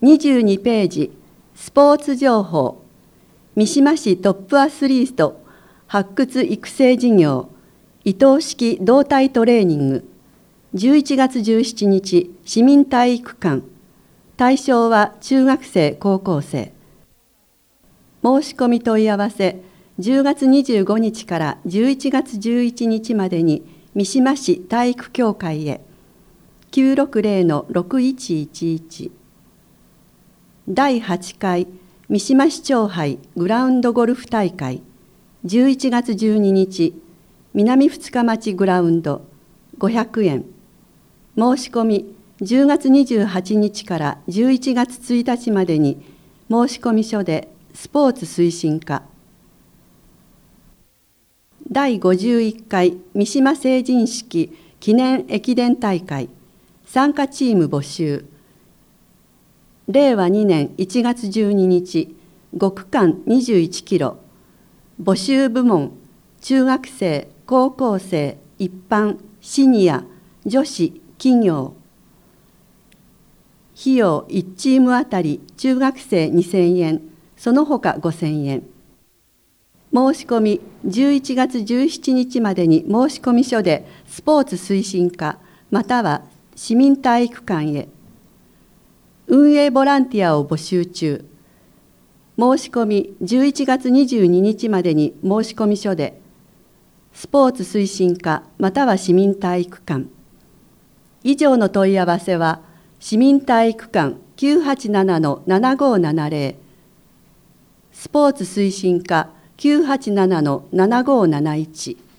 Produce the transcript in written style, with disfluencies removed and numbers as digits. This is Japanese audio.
22ページ、スポーツ情報。三島市トップアスリート発掘育成事業、移動式動体トレーニング、11月17日、市民体育館。対象は中学生、高校生。申し込み問い合わせ、10月25日から11月11日までに三島市体育協会へ。960-6111。第8回三島市長杯グラウンドゴルフ大会、11月12日、南二日町グラウンド、500円。申し込み、10月28日から11月1日までに申込書でスポーツ推進課。第51回三島成人式記念駅伝大会、参加チーム募集。令和2年1月12日、5区間21キロ。募集部門、中学生、高校生、一般、シニア、女子、企業。費用1チームあたり中学生2000円、その他5000円。申し込み11月17日までに申込書でスポーツ推進課または市民体育館へ。運営ボランティアを募集中。申し込み11月22日までに申込書でスポーツ推進課または市民体育館。以上の問い合わせは市民体育館 987-7570、スポーツ推進課 987-7571。